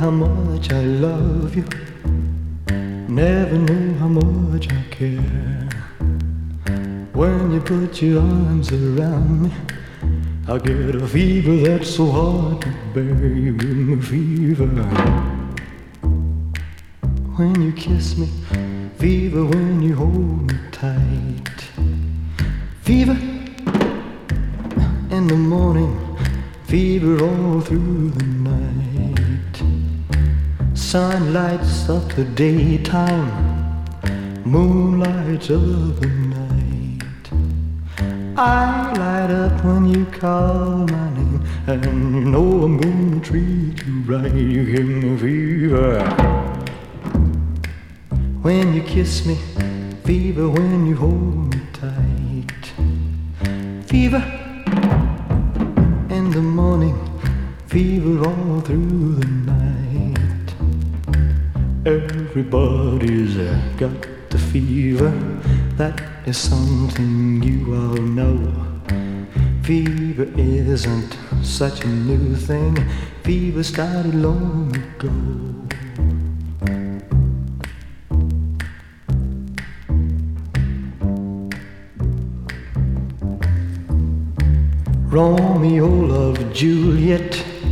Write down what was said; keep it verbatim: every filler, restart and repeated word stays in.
how much I love you, never knew how much I care. When you put your arms around me, I get a fever that's so hard to bear. You give me fever when you kiss me, fever when you hold me tight, fever in the morning, fever all through the night. Sun lights up the daytime, moon lights up the night. I light up when you call my name, and you know I'm gonna treat you right. You give me fever when you kiss me, fever when you hold me tight, fever in the morning, fever all through the night. Everybody's got the fever, that is something you all know. Fever isn't such a new thing, fever started long ago. Romeo loved Juliet,